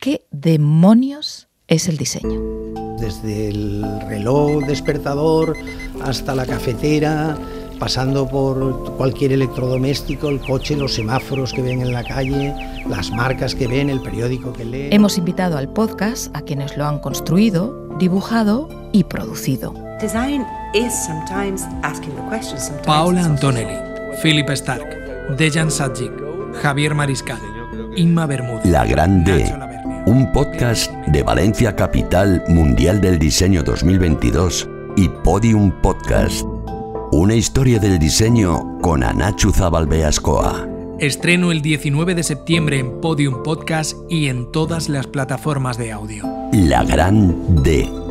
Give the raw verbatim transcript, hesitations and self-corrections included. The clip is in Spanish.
¿Qué demonios es el diseño? Desde el reloj despertador hasta la cafetera, pasando por cualquier electrodoméstico, el coche, los semáforos que ven en la calle, las marcas que ven, el periódico que leen. Hemos invitado al podcast a quienes lo han construido, dibujado y producido. Design is sometimes asking the question, sometimes Paola Antonelli, Philip Stark, Dejan Sajic, Javier Mariscal, Inma Bermúdez. La Gran D, un podcast de Valencia Capital Mundial del Diseño dos mil veintidós y Podium Podcast. Una historia del diseño con Anachu Zabalbeascoa. Estreno el diecinueve de septiembre en Podium Podcast y en todas las plataformas de audio. La Gran D.